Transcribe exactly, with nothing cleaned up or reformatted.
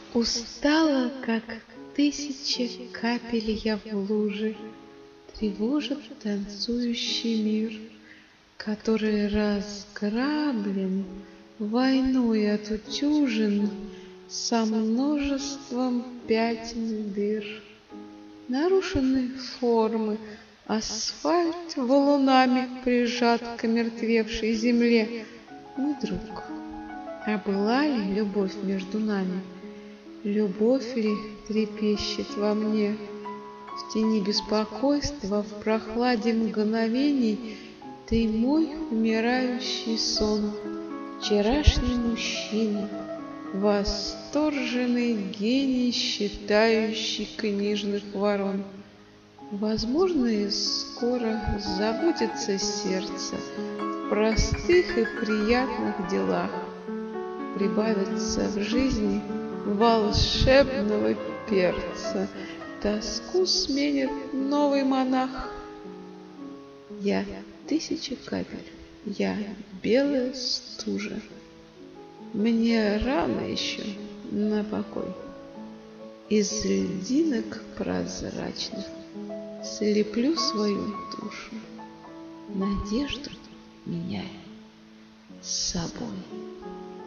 Устала, как тысяча капель я в луже, Тревожит танцующий мир, Который разграблен, войной отутюжен, Со множеством пятен и дыр. Нарушены формы, асфальт валунами Прижат к омертвевшей земле. Мой друг, а была ли любовь между нами? Любовь ли трепещет во мне? В тени беспокойства, в прохладе мгновений Ты мой умирающий сон, вчерашний мужчина, восторженный гений, считающий книжных ворон. Возможно, и скоро забудется сердце в простых и приятных делах. Прибавится в жизни волшебного перца, Тоску сменит новый монах. Я тысяча капель, я белая стужа. Мне рано еще на покой. Из льдинок прозрачных слеплю свою душу, Надежду меняя с собой.